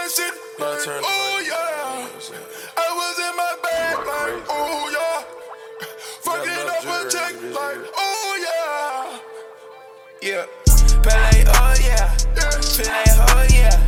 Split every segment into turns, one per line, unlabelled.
dancing. Oh yeah. I was in my bag like, oh yeah. Fucking up a check like, oh yeah. Yeah.
Pele, oh yeah. Pele, oh yeah.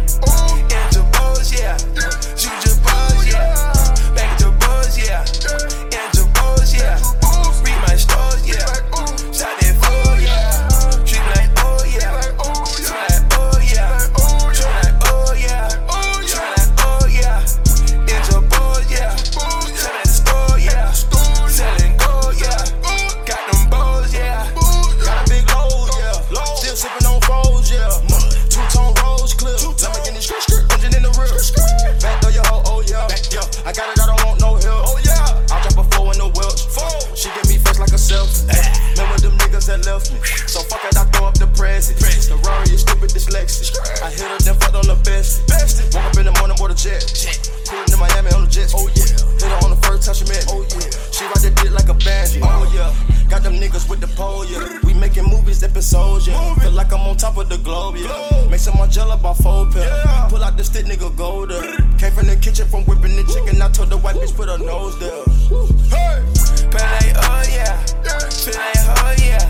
In the balls, yeah. Shoot your balls, yeah. Back the balls, yeah. In the balls, yeah. Read my stores, yeah. Shot that fool, yeah. Treat like, oh yeah. Treat like, oh yeah. Treat like, oh yeah. Treat like, oh yeah. In the balls, yeah. Sell at the store, yeah. Selling gold, yeah. Got them balls, yeah.
Got a big load, yeah. Still sipping on foes, yeah. Two-tone rose clip. Lamborghini engine in the rear. Back door your hoe, oh yeah. I got it, I don't want no help. Oh yeah. I'll drop a 4 in the Welch. She give me face like a selfie. Remember them niggas that left me. So fuck it, I throw up the present. The Rari is stupid dyslexic. I hit her, then fucked on the best. Woke up in the morning, bought a jet. Coolin' in Miami on the jets. Oh yeah. Hit her on the first time she met. Oh yeah. She ride that dick like a bandit. Oh yeah. Got them niggas with the pole, yeah. We making movies, episodes, yeah. Feel like I'm on top of the globe, yeah. Make some Margiela about 4 pill. Pull out the stick, nigga, go there. Came from the kitchen from whipping the chicken. I told the white bitch put her nose there.
Hey.
Pele, oh yeah. Pele, oh yeah.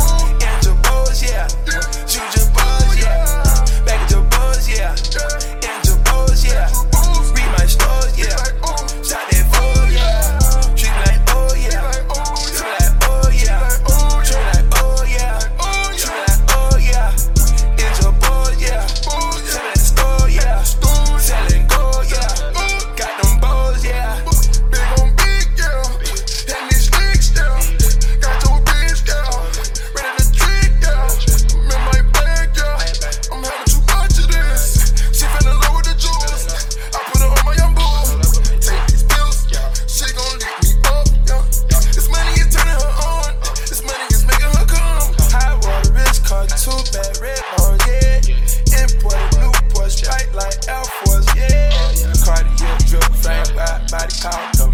In the balls, yeah. Shoot your balls, yeah. Back the balls, yeah. In the balls, yeah. Read my stores, yeah. Shot that fool, yeah. Treat like, oh yeah. Treat like, oh yeah. Treat like, oh yeah. Treat like, oh yeah. In the balls, yeah. Sell at the store, yeah. Selling gold, yeah. Got them balls, yeah.
Big on big, yeah. And these licks, yeah. Got your bitch, yeah. Ready to trick, yeah. I'm in my bag, yeah. I'm having too much of this. She finna lower the jewels. I put her on my young boo. Take these pills, yeah. She gon' lick me up, yeah. This money is turning her on. This money is making her come.
High water wrist car, 2 bad red on, yeah. Imported Newport, strike like Air Force, yeah. Cartier drip, frame, body count,